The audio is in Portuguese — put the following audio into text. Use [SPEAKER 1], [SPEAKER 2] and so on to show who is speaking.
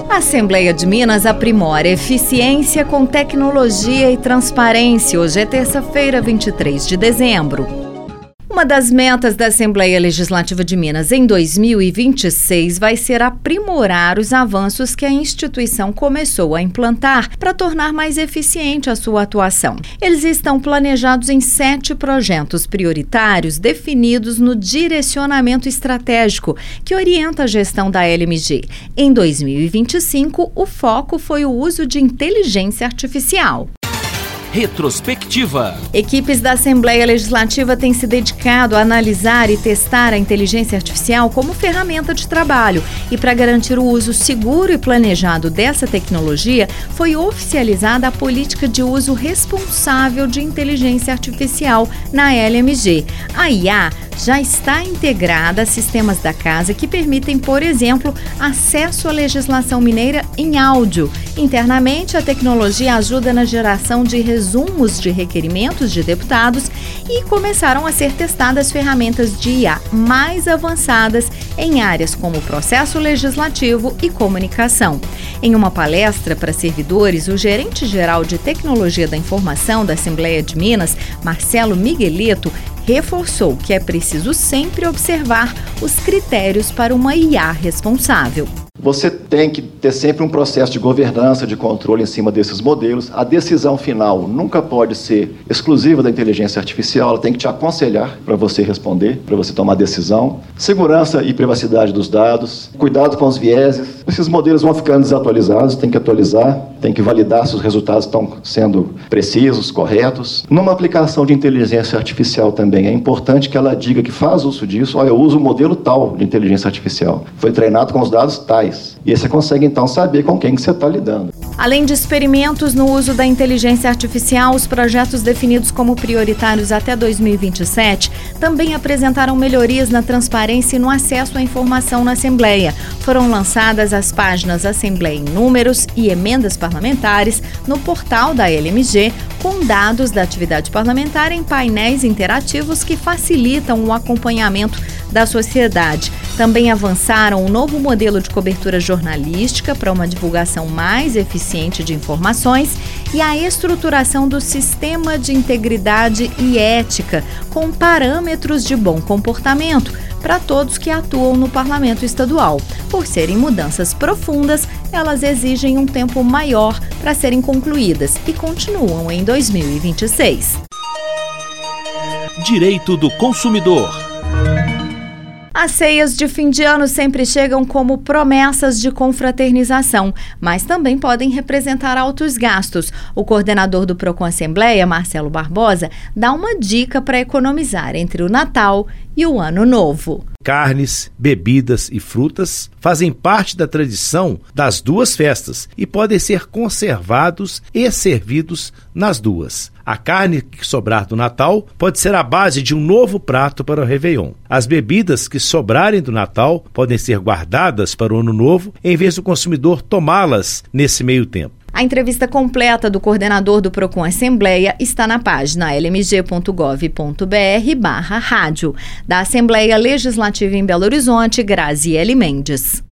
[SPEAKER 1] A Assembleia de Minas aprimora eficiência com tecnologia e transparência. Hoje é terça-feira, 23 de dezembro. Uma das metas da Assembleia Legislativa de Minas em 2026 vai ser aprimorar os avanços que a instituição começou a implantar para tornar mais eficiente a sua atuação. Eles estão planejados em 7 projetos prioritários definidos no direcionamento estratégico que orienta a gestão da LMG. Em 2025, o foco foi o uso de inteligência artificial.
[SPEAKER 2] Retrospectiva.
[SPEAKER 1] Equipes da Assembleia Legislativa têm se dedicado a analisar e testar a inteligência artificial como ferramenta de trabalho. E para garantir o uso seguro e planejado dessa tecnologia, foi oficializada a política de uso responsável de inteligência artificial na LMG. A IA já está integrada a sistemas da casa que permitem, por exemplo, acesso à legislação mineira em áudio. Internamente, a tecnologia ajuda na geração de resumos de requerimentos de deputados e começaram a ser testadas ferramentas de IA mais avançadas em áreas como processo legislativo e comunicação. Em uma palestra para servidores, o gerente-geral de Tecnologia da Informação da Assembleia de Minas, Marcelo Miguelito, reforçou que é preciso sempre observar os critérios para uma IA responsável.
[SPEAKER 3] Você tem que ter sempre um processo de governança, de controle em cima desses modelos. A decisão final nunca pode ser exclusiva da inteligência artificial, ela tem que te aconselhar para você responder, para você tomar decisão. Segurança e privacidade dos dados, cuidado com os vieses. Esses modelos vão ficando desatualizados, tem que atualizar, tem que validar se os resultados estão sendo precisos, corretos. Numa aplicação de inteligência artificial também, é importante que ela diga que faz uso disso. Olha, eu uso o modelo tal de inteligência artificial, foi treinado com os dados tais. E aí você consegue, então, saber com quem que você está lidando.
[SPEAKER 1] Além de experimentos no uso da inteligência artificial, os projetos definidos como prioritários até 2027 também apresentaram melhorias na transparência e no acesso à informação na Assembleia. Foram lançadas as páginas Assembleia em Números e Emendas Parlamentares no portal da LMG, com dados da atividade parlamentar em painéis interativos que facilitam o acompanhamento da sociedade. Também avançaram um novo modelo de cobertura jornalística para uma divulgação mais eficiente de informações e a estruturação do sistema de integridade e ética, com parâmetros de bom comportamento para todos que atuam no Parlamento Estadual. Por serem mudanças profundas, elas exigem um tempo maior para serem concluídas e continuam em 2026.
[SPEAKER 2] Direito do consumidor.
[SPEAKER 1] As ceias de fim de ano sempre chegam como promessas de confraternização, mas também podem representar altos gastos. O coordenador do Procon Assembleia, Marcelo Barbosa, dá uma dica para economizar entre o Natal e o Ano Novo.
[SPEAKER 4] Carnes, bebidas e frutas fazem parte da tradição das duas festas e podem ser conservados e servidos nas duas. A carne que sobrar do Natal pode ser a base de um novo prato para o Réveillon. As bebidas que sobrarem do Natal podem ser guardadas para o Ano Novo, em vez do consumidor tomá-las nesse meio tempo.
[SPEAKER 1] A entrevista completa do coordenador do Procon Assembleia está na página lmg.gov.br/rádio. Da Assembleia Legislativa em Belo Horizonte, Graziele Mendes.